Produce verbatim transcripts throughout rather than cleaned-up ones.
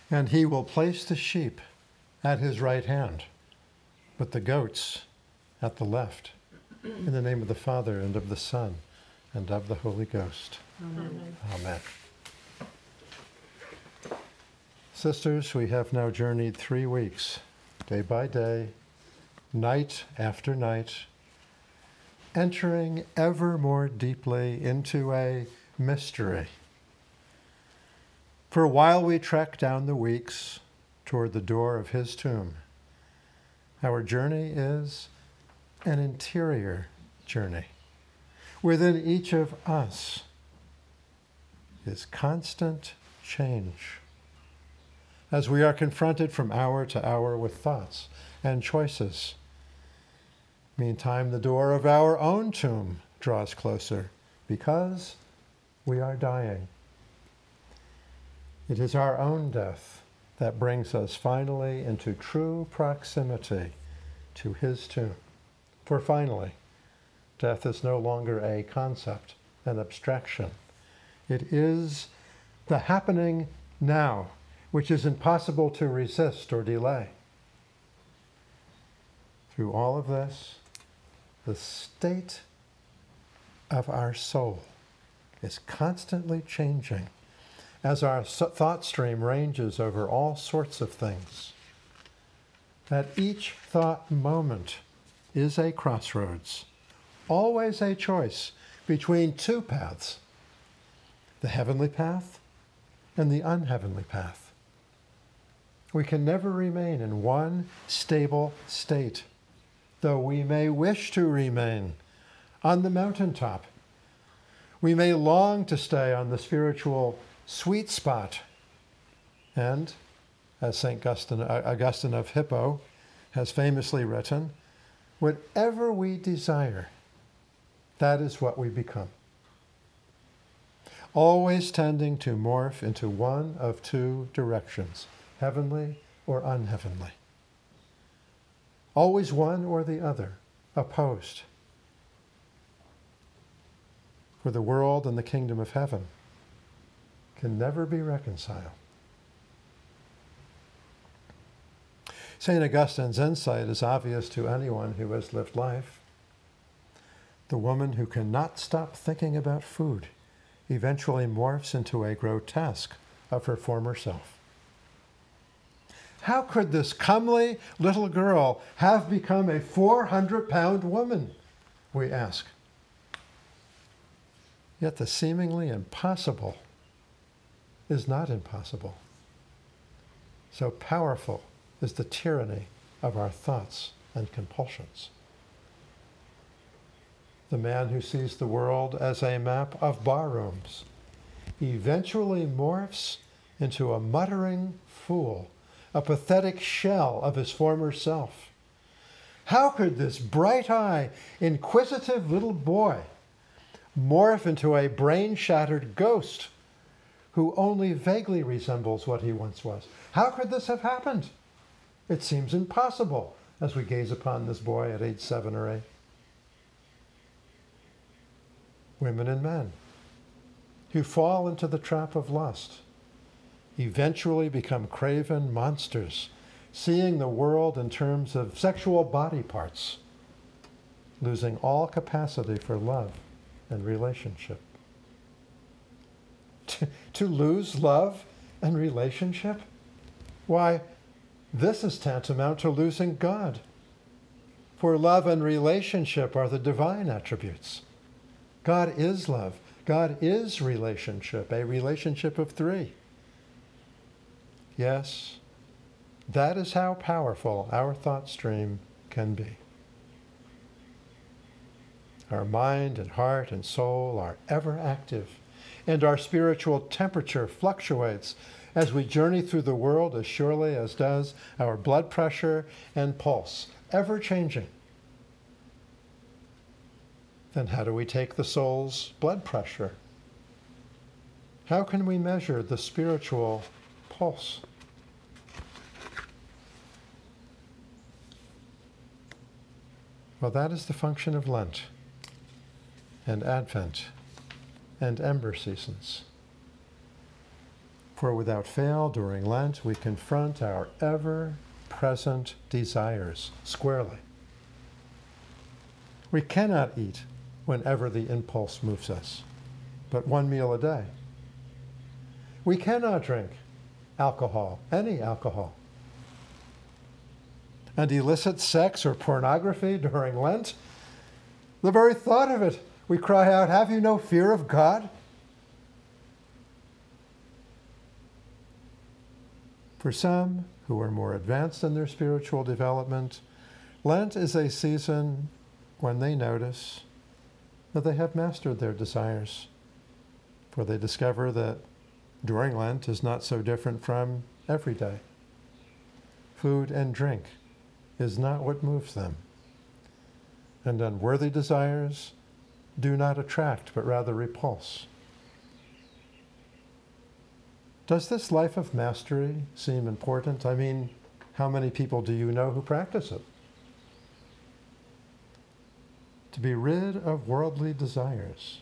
And he will place the sheep at his right hand, but the goats at the left. In the name of the Father, and of the Son, and of the Holy Ghost. Amen. Amen. Sisters, we have now journeyed three weeks, day by day, night after night, entering ever more deeply into a mystery. For while we trek down the weeks toward the door of his tomb, our journey is an interior journey. Within each of us is constant change, as we are confronted from hour to hour with thoughts and choices. Meantime, the door of our own tomb draws closer because we are dying. It is our own death that brings us finally into true proximity to his tomb. For finally, death is no longer a concept, an abstraction. It is the happening now, which is impossible to resist or delay. Through all of this, the state of our soul is constantly changing as our thought stream ranges over all sorts of things. At each thought moment is a crossroads, always a choice between two paths, the heavenly path and the unheavenly path. We can never remain in one stable state, though we may wish to remain on the mountaintop. We may long to stay on the spiritual sweet spot. And, as Saint Augustine, Augustine of Hippo has famously written, whatever we desire, that is what we become. Always tending to morph into one of two directions, heavenly or unheavenly. Always one or the other, opposed. For the world and the kingdom of heaven can never be reconciled. Saint Augustine's insight is obvious to anyone who has lived life. The woman who cannot stop thinking about food eventually morphs into a grotesque of her former self. How could this comely little girl have become a four hundred pound woman, we ask. Yet the seemingly impossible is not impossible. So powerful is the tyranny of our thoughts and compulsions. The man who sees the world as a map of barrooms eventually morphs into a muttering fool, a pathetic shell of his former self. How could this bright-eyed, inquisitive little boy morph into a brain-shattered ghost who only vaguely resembles what he once was? How could this have happened? It seems impossible as we gaze upon this boy at age seven or eight. Women and men who fall into the trap of lust eventually become craven monsters, seeing the world in terms of sexual body parts, losing all capacity for love and relationship. To, to lose love and relationship? Why, this is tantamount to losing God. For love and relationship are the divine attributes. God is love. God is relationship, a relationship of three. Yes, that is how powerful our thought stream can be. Our mind and heart and soul are ever active, and our spiritual temperature fluctuates as we journey through the world as surely as does our blood pressure and pulse, ever changing. Then how do we take the soul's blood pressure? How can we measure the spiritual pulse? Well, that is the function of Lent and Advent and Ember seasons. For without fail, during Lent, we confront our ever-present desires squarely. We cannot eat whenever the impulse moves us, but one meal a day. We cannot drink alcohol, any alcohol. And illicit sex or pornography during Lent, the very thought of it, we cry out, have you no fear of God? For some who are more advanced in their spiritual development, Lent is a season when they notice that they have mastered their desires, for they discover that during Lent is not so different from every day. Food and drink is not what moves them, and unworthy desires do not attract, but rather repulse. Does this life of mastery seem important? I mean, how many people do you know who practice it? To be rid of worldly desires.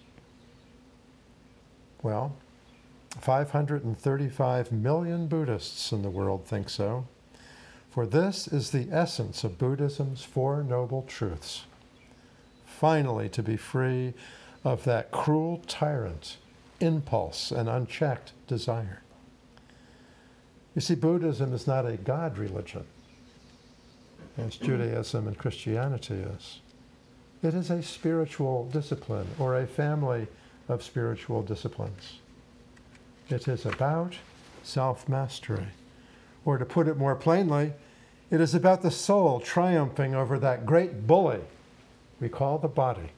Well, five hundred thirty-five million Buddhists in the world think so. For this is the essence of Buddhism's Four Noble Truths. Finally, to be free of that cruel tyrant, impulse, and unchecked desire. You see, Buddhism is not a God religion, as Judaism and Christianity is. It is a spiritual discipline, or a family of spiritual disciplines. It is about self-mastery. Or to put it more plainly, it is about the soul triumphing over that great bully we call the body.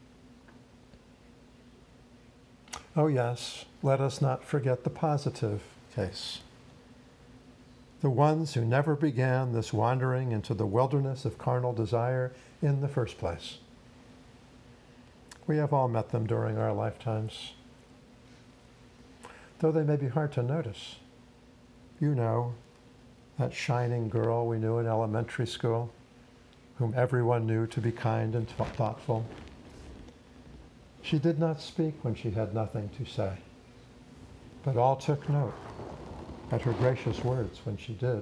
Oh yes, let us not forget the positive case. The ones who never began this wandering into the wilderness of carnal desire in the first place. We have all met them during our lifetimes, though they may be hard to notice. You know, that shining girl we knew in elementary school, whom everyone knew to be kind and thoughtful. She did not speak when she had nothing to say, but all took note at her gracious words when she did.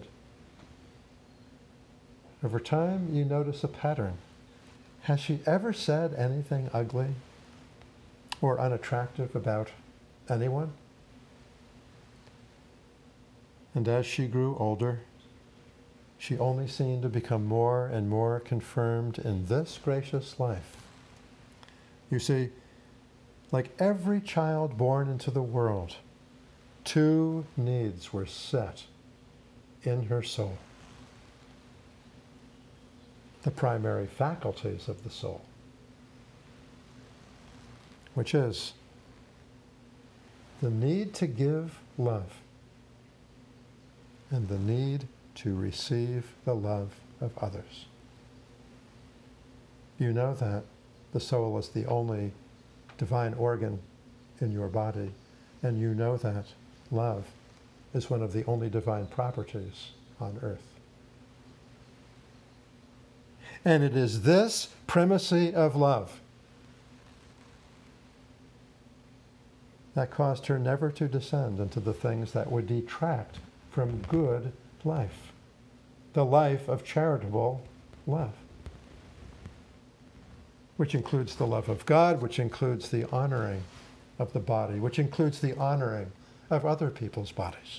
Over time, you notice a pattern. Has she ever said anything ugly or unattractive about anyone? And as she grew older, she only seemed to become more and more confirmed in this gracious life. You see, like every child born into the world, two needs were set in her soul. The primary faculties of the soul, which is the need to give love and the need to receive the love of others. You know that the soul is the only divine organ in your body, and you know that love is one of the only divine properties on earth. And it is this primacy of love that caused her never to descend into the things that would detract from good life, the life of charitable love, which includes the love of God, which includes the honoring of the body, which includes the honoring of other people's bodies.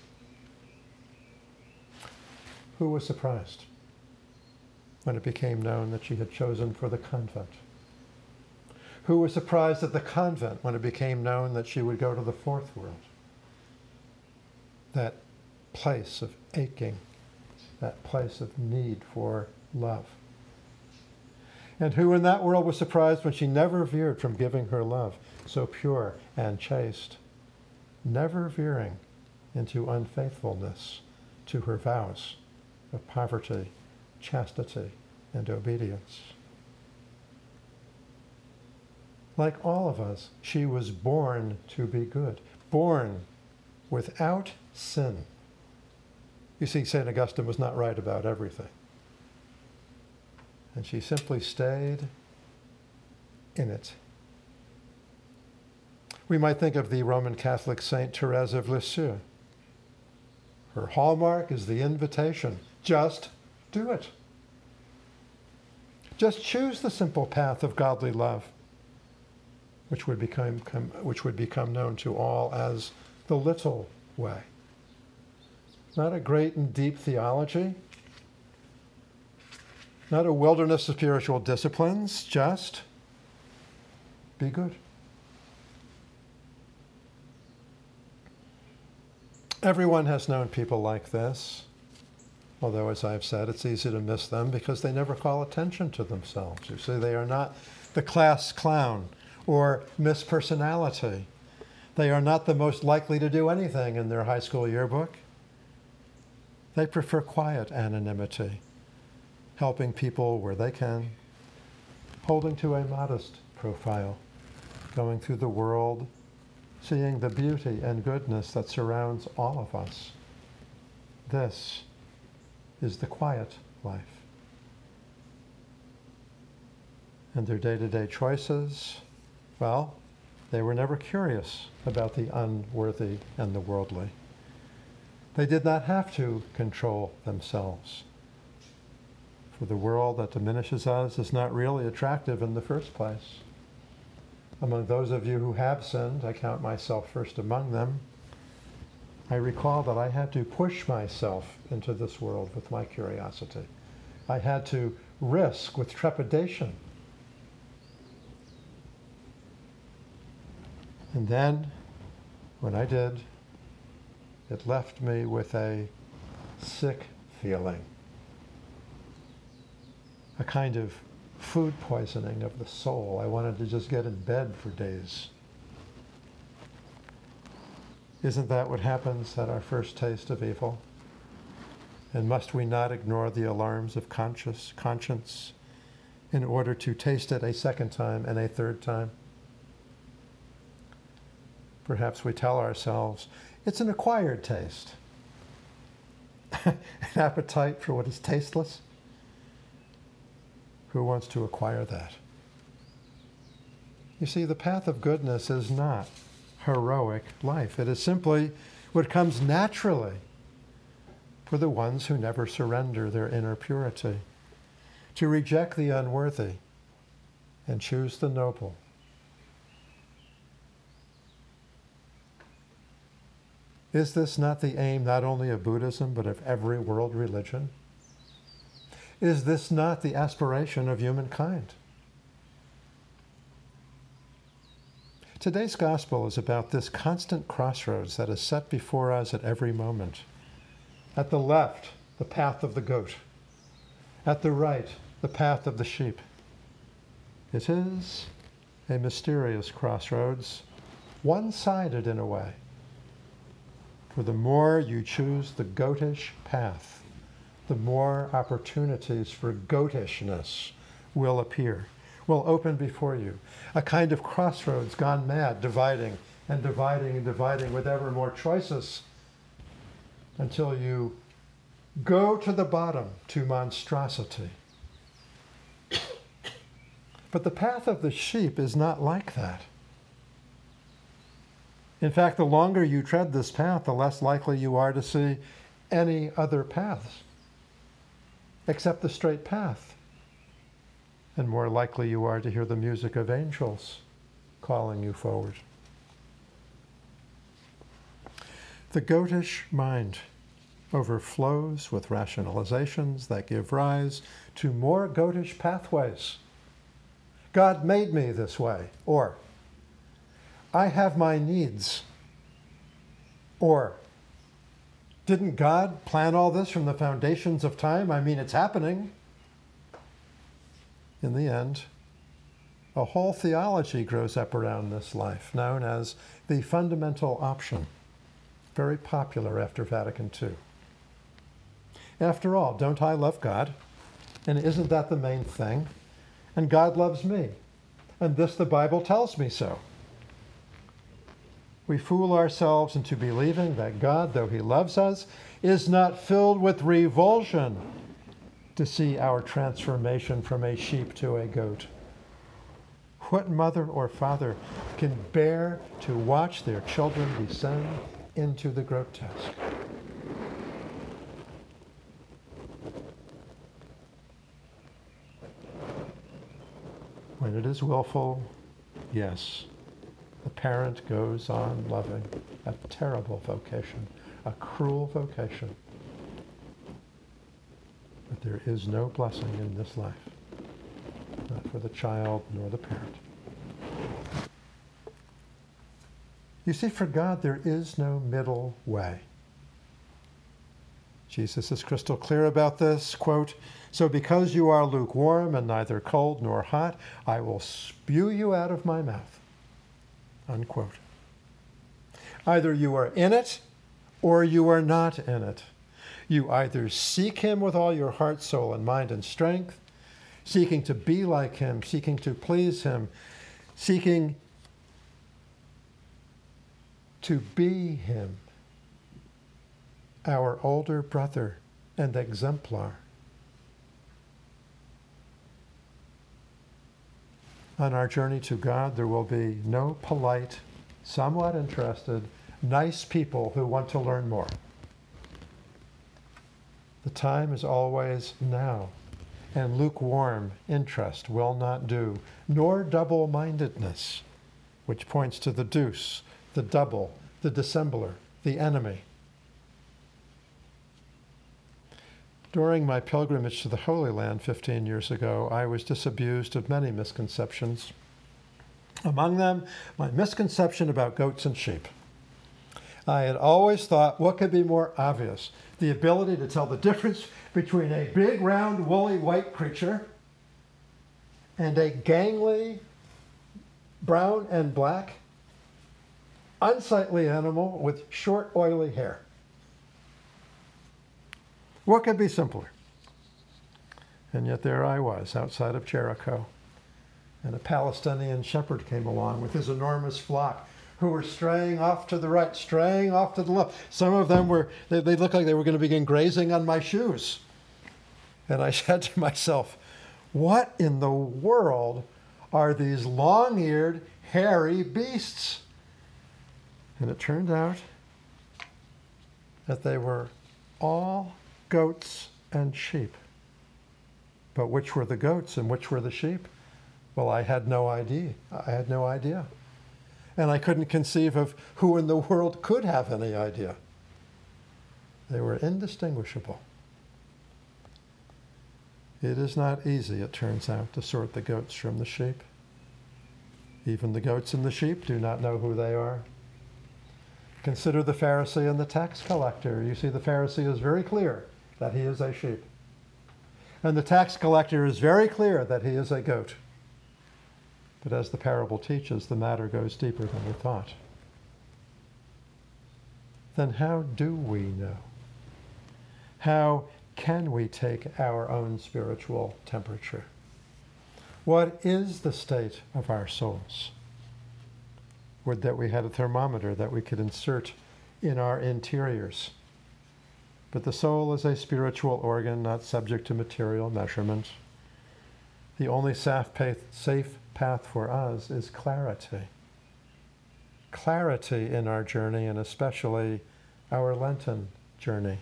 Who was surprised when it became known that she had chosen for the convent? Who was surprised at the convent when it became known that she would go to the fourth world? That place of aching, that place of need for love. And who in that world was surprised when she never veered from giving her love, so pure and chaste, never veering into unfaithfulness to her vows of poverty, chastity, and obedience. Like all of us, she was born to be good, born without sin. You see, Saint Augustine was not right about everything. And she simply stayed in it. We might think of the Roman Catholic Saint Therese of Lisieux, Her hallmark is the invitation. Just do it. Just choose the simple path of godly love, which would become, which would become known to all as the little way. Not a great and deep theology, not a wilderness of spiritual disciplines, just be good. Everyone has known people like this, although, as I've said, it's easy to miss them because they never call attention to themselves. You see, they are not the class clown or Miss Personality. They are not the most likely to do anything in their high school yearbook. They prefer quiet anonymity, helping people where they can, holding to a modest profile, going through the world, seeing the beauty and goodness that surrounds all of us. This is the quiet life. And their day-to-day choices, well, they were never curious about the unworthy and the worldly. They did not have to control themselves. For the world that diminishes us is not really attractive in the first place. Among those of you who have sinned, I count myself first among them, I recall that I had to push myself into this world with my curiosity. I had to risk with trepidation. And then, when I did, it left me with a sick feeling, a kind of food poisoning of the soul. I wanted to just get in bed for days. Isn't that what happens at our first taste of evil? And must we not ignore the alarms of conscious conscience in order to taste it a second time and a third time? Perhaps we tell ourselves, it's an acquired taste. An appetite for what is tasteless? Who wants to acquire that? You see, the path of goodness is not heroic life. It is simply what comes naturally for the ones who never surrender their inner purity, to reject the unworthy and choose the noble. Is this not the aim not only of Buddhism, but of every world religion? Is this not the aspiration of humankind? Today's gospel is about this constant crossroads that is set before us at every moment. At the left, the path of the goat. At the right, the path of the sheep. It is a mysterious crossroads, one-sided in a way. For the more you choose the goatish path, the more opportunities for goatishness will appear, will open before you. A kind of crossroads gone mad, dividing and dividing and dividing with ever more choices until you go to the bottom, to monstrosity. But the path of the sheep is not like that. In fact, the longer you tread this path, the less likely you are to see any other paths except the straight path. And more likely you are to hear the music of angels calling you forward. The goatish mind overflows with rationalizations that give rise to more goatish pathways. God made me this way, or I have my needs, or didn't God plan all this from the foundations of time? I mean, it's happening. In the end, a whole theology grows up around this life, known as the fundamental option, very popular after Vatican Two. After all, don't I love God? And isn't that the main thing? And God loves me. And this the Bible tells me so. We fool ourselves into believing that God, though he loves us, is not filled with revulsion to see our transformation from a sheep to a goat. What mother or father can bear to watch their children descend into the grotesque? When it is willful, yes, the parent goes on loving a terrible vocation, a cruel vocation. But there is no blessing in this life, not for the child nor the parent. You see, for God, there is no middle way. Jesus is crystal clear about this, quote, "So because you are lukewarm and neither cold nor hot, I will spew you out of my mouth," unquote. Either you are in it or you are not in it. You either seek him with all your heart, soul, and mind and strength, seeking to be like him, seeking to please him, seeking to be him, our older brother and exemplar. On our journey to God, there will be no polite, somewhat interested, nice people who want to learn more. The time is always now, and lukewarm interest will not do, nor double-mindedness, which points to the deuce, the double, the dissembler, the enemy. During my pilgrimage to the Holy Land fifteen years ago, I was disabused of many misconceptions. Among them, my misconception about goats and sheep. I had always thought, what could be more obvious? The ability to tell the difference between a big, round, woolly, white creature and a gangly, brown and black, unsightly animal with short, oily hair. What could be simpler? And yet there I was, outside of Jericho, and a Palestinian shepherd came along with his enormous flock, who were straying off to the right, straying off to the left. Some of them were, they, they looked like they were going to begin grazing on my shoes. And I said to myself, what in the world are these long-eared, hairy beasts? And it turned out that they were all goats and sheep. But which were the goats and which were the sheep? Well, I had no idea. I had no idea. And I couldn't conceive of who in the world could have any idea. They were indistinguishable. It is not easy, it turns out, to sort the goats from the sheep. Even the goats and the sheep do not know who they are. Consider the Pharisee and the tax collector. You see, the Pharisee is very clear that he is a sheep. And the tax collector is very clear that he is a goat. But as the parable teaches, the matter goes deeper than we thought. Then how do we know? How can we take our own spiritual temperature? What is the state of our souls? Would that we had a thermometer that we could insert in our interiors. But the soul is a spiritual organ, not subject to material measurement. The only safe path, safe path for us is clarity. Clarity in our journey, and especially our Lenten journey.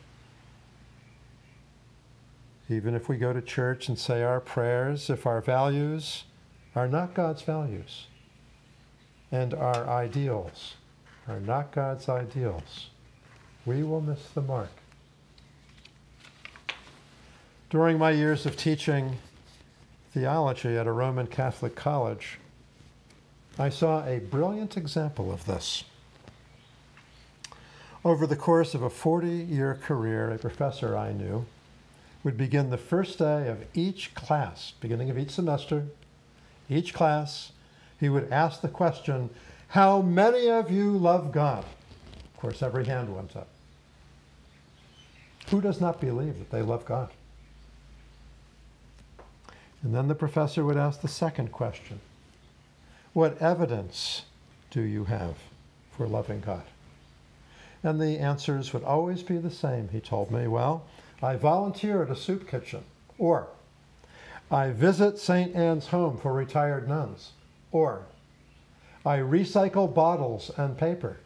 Even if we go to church and say our prayers, if our values are not God's values, and our ideals are not God's ideals, we will miss the mark. During my years of teaching theology at a Roman Catholic college, I saw a brilliant example of this. Over the course of a forty-year career, a professor I knew would begin the first day of each class, beginning of each semester, each class, he would ask the question, how many of you love God? Of course, every hand went up. Who does not believe that they love God? And then the professor would ask the second question. What evidence do you have for loving God? And the answers would always be the same, he told me. Well, I volunteer at a soup kitchen. Or, I visit Saint Anne's home for retired nuns. Or, I recycle bottles and paper.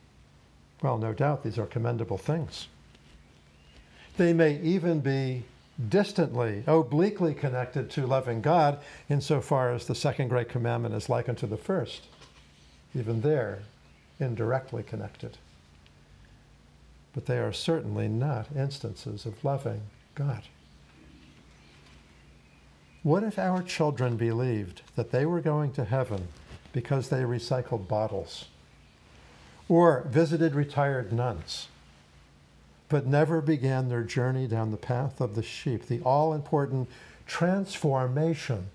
Well, no doubt these are commendable things. They may even be distantly, obliquely connected to loving God, insofar as the second great commandment is likened to the first. Even there, indirectly connected. But they are certainly not instances of loving God. What if our children believed that they were going to heaven because they recycled bottles or visited retired nuns, but never began their journey down the path of the sheep, the all-important transformation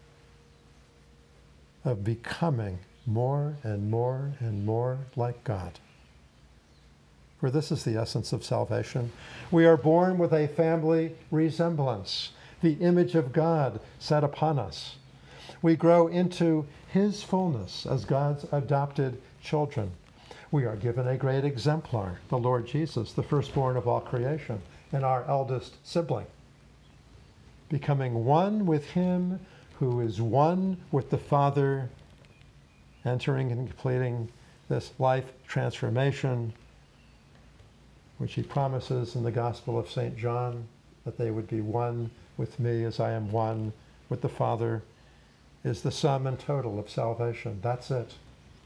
of becoming more and more and more like God? For this is the essence of salvation. We are born with a family resemblance, the image of God set upon us. We grow into his fullness as God's adopted children. We are given a great exemplar, the Lord Jesus, the firstborn of all creation, and our eldest sibling, becoming one with him who is one with the Father, entering and completing this life transformation, which he promises in the Gospel of Saint John, that they would be one with me as I am one with the Father, is the sum and total of salvation. That's it.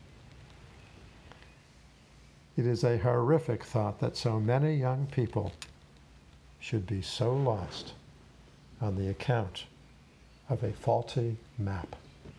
It is a horrific thought that so many young people should be so lost on the account of a faulty map.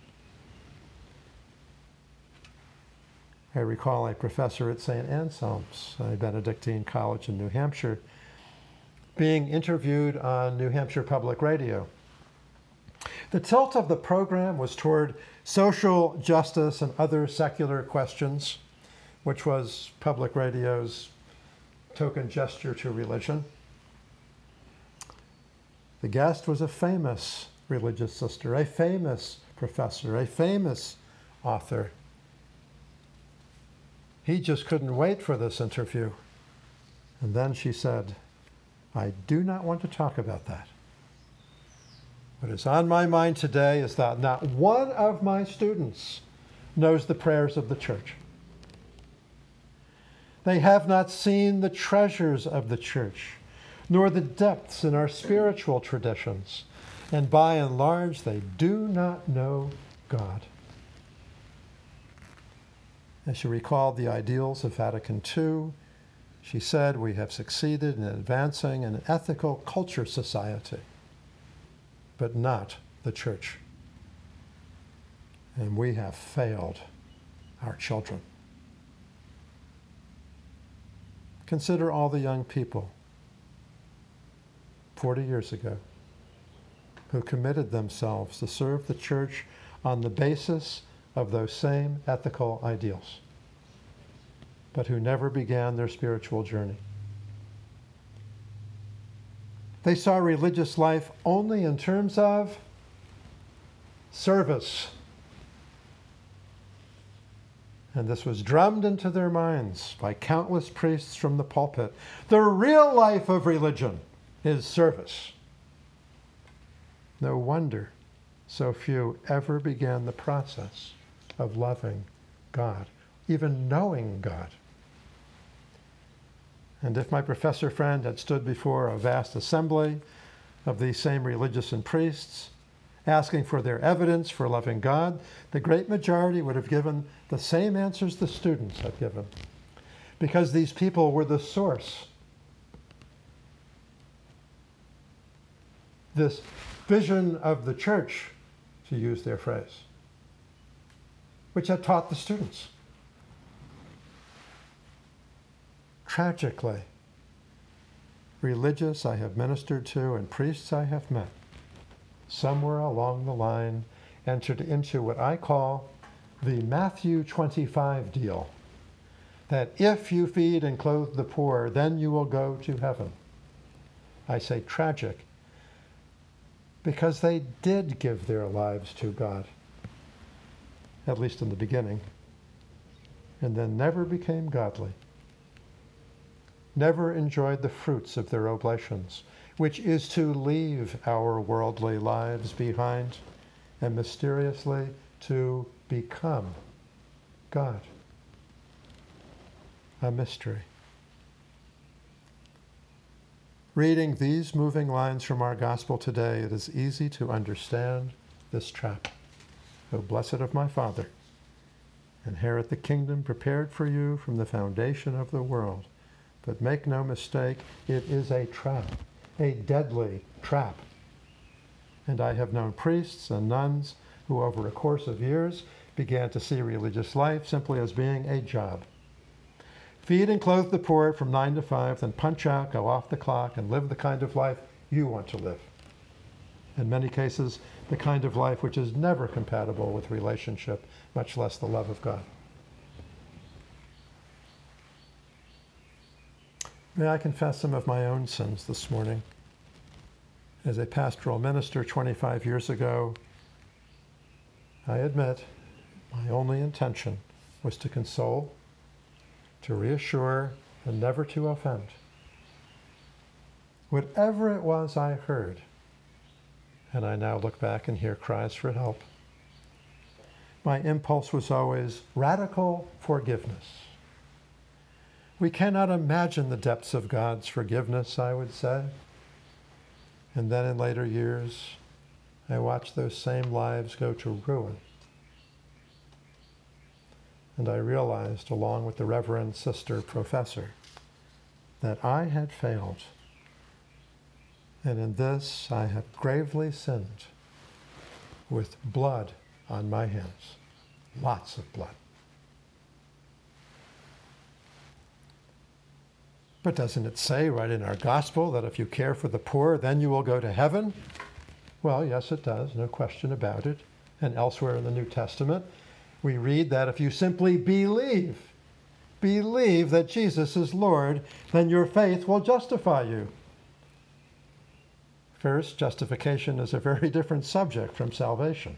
I recall a professor at Saint Anselm's, a Benedictine college in New Hampshire, being interviewed on New Hampshire Public Radio. The tilt of the program was toward social justice and other secular questions, which was public radio's token gesture to religion. The guest was a famous religious sister, a famous professor, a famous author. He just couldn't wait for this interview. And then she said, I do not want to talk about that. What is on my mind today is that not one of my students knows the prayers of the church. They have not seen the treasures of the church, nor the depths in our spiritual traditions. And by and large, they do not know God. As she recalled the ideals of Vatican Two, she said, we have succeeded in advancing an ethical culture society, but not the church. And we have failed our children. Consider all the young people forty years ago who committed themselves to serve the church on the basis of those same ethical ideals, but who never began their spiritual journey. They saw religious life only in terms of service. And this was drummed into their minds by countless priests from the pulpit. The real life of religion is service. No wonder so few ever began the process of loving God, even knowing God. And if my professor friend had stood before a vast assembly of these same religious and priests, asking for their evidence for loving God, the great majority would have given the same answers the students have given, because these people were the source. This vision of the church, to use their phrase, which had taught the students. Tragically, religious I have ministered to and priests I have met, somewhere along the line, entered into what I call the Matthew twenty-five deal, that if you feed and clothe the poor, then you will go to heaven. I say tragic because they did give their lives to God, at least in the beginning, and then never became godly, never enjoyed the fruits of their oblations, which is to leave our worldly lives behind and mysteriously to become God. A mystery. Reading these moving lines from our gospel today, it is easy to understand this trap. O blessed of my Father, inherit the kingdom prepared for you from the foundation of the world. But make no mistake, it is a trap, a deadly trap. And I have known priests and nuns who over a course of years began to see religious life simply as being a job. Feed and clothe the poor from nine to five, then punch out, go off the clock, and live the kind of life you want to live. In many cases, the kind of life which is never compatible with relationship, much less the love of God. May I confess some of my own sins this morning? As a pastoral minister twenty-five years ago, I admit my only intention was to console, to reassure, and never to offend. Whatever it was I heard, and I now look back and hear cries for help, my impulse was always radical forgiveness. We cannot imagine the depths of God's forgiveness, I would say. And then in later years, I watched those same lives go to ruin. And I realized, along with the Reverend Sister Professor, that I had failed. And in this, I have gravely sinned with blood on my hands. Lots of blood. But doesn't it say right in our gospel that if you care for the poor, then you will go to heaven? Well, yes, it does, no question about it. And elsewhere in the New Testament, we read that if you simply believe, believe that Jesus is Lord, then your faith will justify you. First, justification is a very different subject from salvation.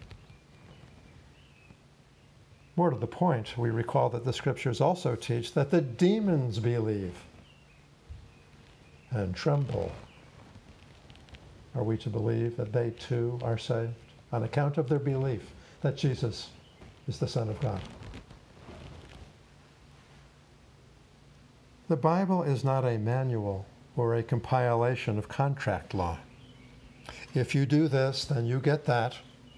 More to the point, we recall that the scriptures also teach that the demons believe and tremble. Are we to believe that they too are saved on account of their belief that Jesus is the Son of God? The Bible is not a manual or a compilation of contract law. If you do this, then you get that.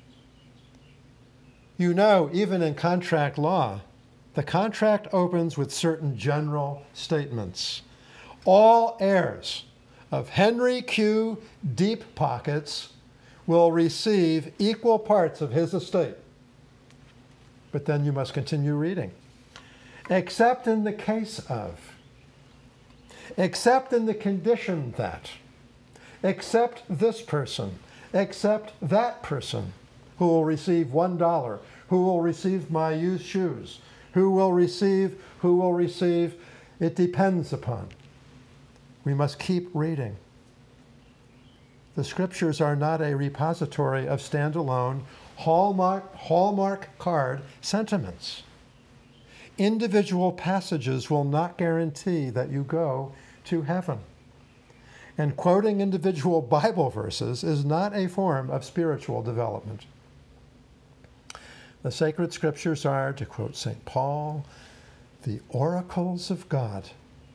You know, even in contract law, the contract opens with certain general statements. All heirs of Henry Q. Deep Pockets will receive equal parts of his estate. But then you must continue reading. Except in the case of, except in the condition that, except this person, except that person, who will receive one dollar, who will receive my used shoes, who will receive, who will receive, it depends upon. We must keep reading. The scriptures are not a repository of standalone Hallmark, Hallmark card sentiments. Individual passages will not guarantee that you go to heaven. And quoting individual Bible verses is not a form of spiritual development. The sacred scriptures are, to quote Saint Paul, the oracles of God,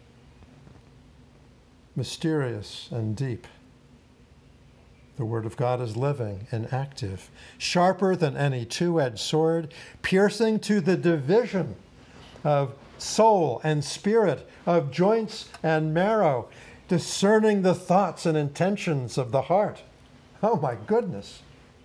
mysterious and deep. The Word of God is living and active, sharper than any two-edged sword, piercing to the division of soul and spirit, of joints and marrow, discerning the thoughts and intentions of the heart. Oh my goodness.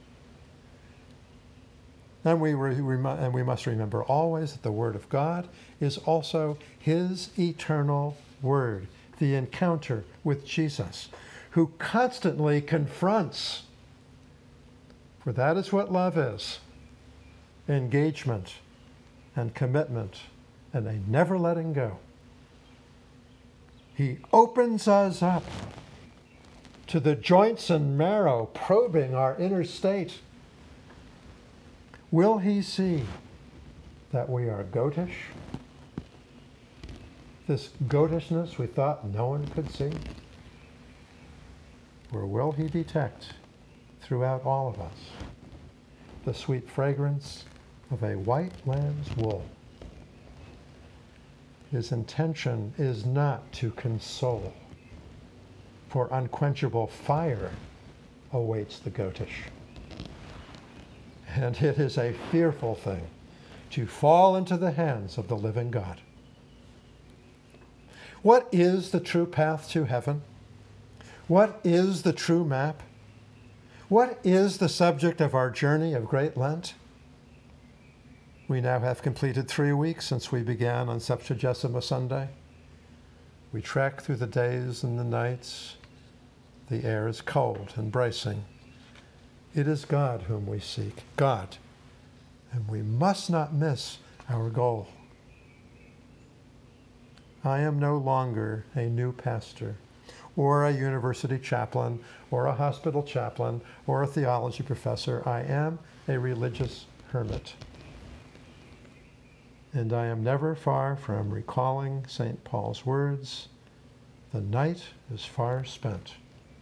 And we, re- and we must remember always that the Word of God is also His eternal Word, the encounter with Jesus, who constantly confronts, for that is what love is, engagement and commitment and a never letting go. He opens us up to the joints and marrow, probing our inner state. Will he see that we are goatish? This goatishness we thought no one could see? Or will he detect throughout all of us the sweet fragrance of a white lamb's wool? His intention is not to console, for unquenchable fire awaits the goatish. And it is a fearful thing to fall into the hands of the living God. What is the true path to heaven? What is the true map? What is the subject of our journey of Great Lent? We now have completed three weeks since we began on Septuagesima Sunday. We trek through the days and the nights. The air is cold and bracing. It is God whom we seek, God, and we must not miss our goal. I am no longer a new pastor, or a university chaplain, or a hospital chaplain, or a theology professor. I am a religious hermit. And I am never far from recalling Saint Paul's words, "The night is far spent."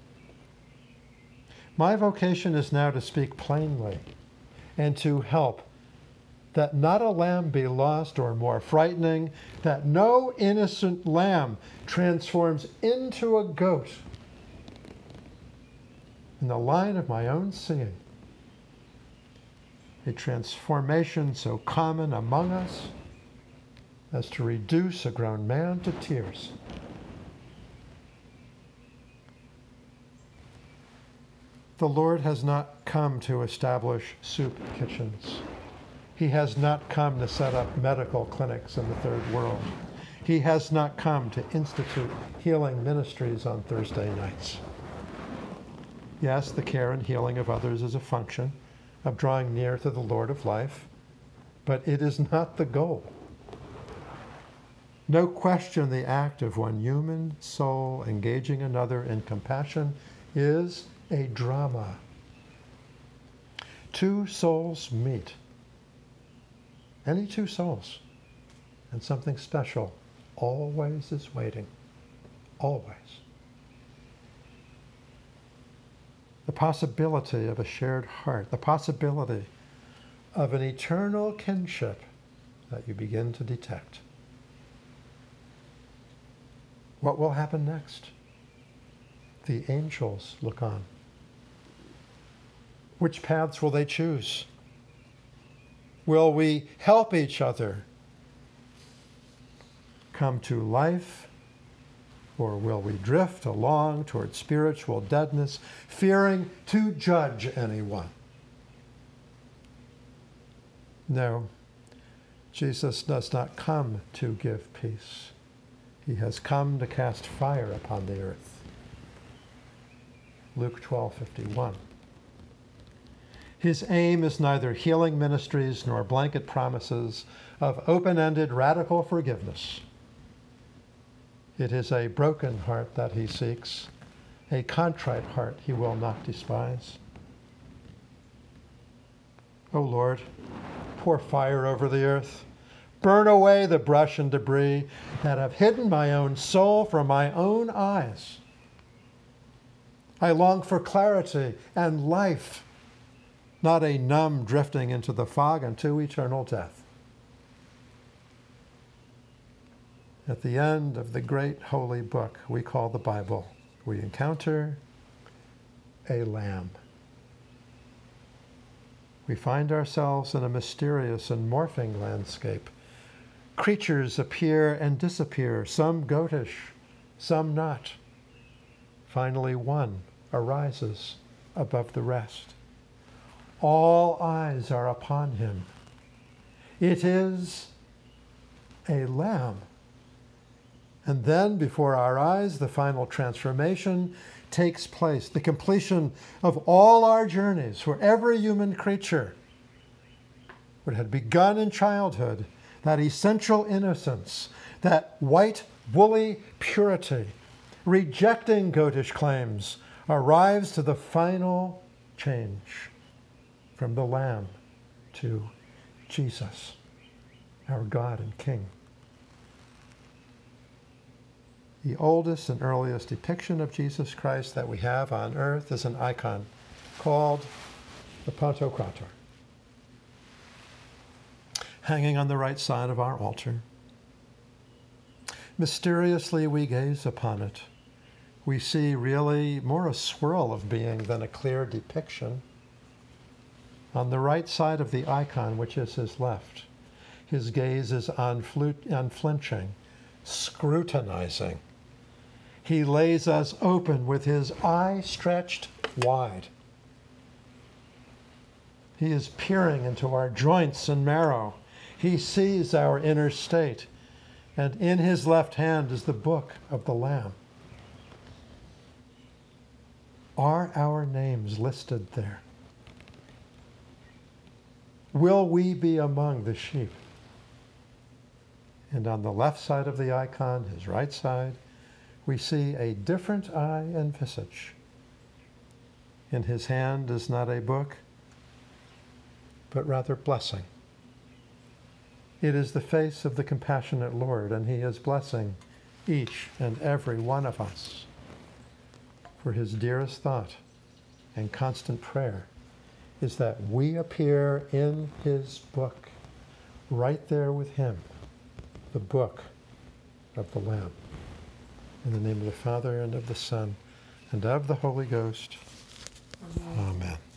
My vocation is now to speak plainly and to help that not a lamb be lost, or more frightening, that no innocent lamb transforms into a goat. In the line of my own seeing, a transformation so common among us as to reduce a grown man to tears. The Lord has not come to establish soup kitchens. He has not come to set up medical clinics in the third world. He has not come to institute healing ministries on Thursday nights. Yes, the care and healing of others is a function of drawing near to the Lord of life, but it is not the goal. No question the act of one human soul engaging another in compassion is a drama. Two souls meet. Any two souls. And something special always is waiting. Always. The possibility of a shared heart, the possibility of an eternal kinship that you begin to detect. What will happen next? The angels look on. Which paths will they choose? Will we help each other come to life, or will we drift along toward spiritual deadness, fearing to judge anyone? No, Jesus does not come to give peace. He has come to cast fire upon the earth. Luke twelve fifty-one. His aim is neither healing ministries nor blanket promises of open-ended radical forgiveness. It is a broken heart that he seeks, a contrite heart he will not despise. O Lord, pour fire over the earth. Burn away the brush and debris that have hidden my own soul from my own eyes. I long for clarity and life, not a numb drifting into the fog unto eternal death. At the end of the great holy book we call the Bible, we encounter a lamb. We find ourselves in a mysterious and morphing landscape. Creatures appear and disappear, some goatish, some not. Finally, one arises above the rest. All eyes are upon him. It is a lamb. And then, before our eyes, the final transformation takes place, the completion of all our journeys for every human creature. What had begun in childhood, that essential innocence, that white, woolly purity, rejecting goatish claims, arrives to the final change from the Lamb to Jesus, our God and King. The oldest and earliest depiction of Jesus Christ that we have on earth is an icon called the Pantocrator, hanging on the right side of our altar. Mysteriously we gaze upon it, we see really more a swirl of being than a clear depiction. On the right side of the icon, which is his left, his gaze is unflu- unflinching, scrutinizing. He lays us open with his eye stretched wide. He is peering into our joints and marrow. He sees our inner state. And in his left hand is the book of the Lamb. Are our names listed there? Will we be among the sheep? And on the left side of the icon, his right side, we see a different eye and visage. In his hand is not a book, but rather blessing. It is the face of the compassionate Lord, and he is blessing each and every one of us. For his dearest thought and constant prayer is that we appear in his book, right there with him, the book of the Lamb. In the name of the Father, and of the Son, and of the Holy Ghost. Amen. Amen.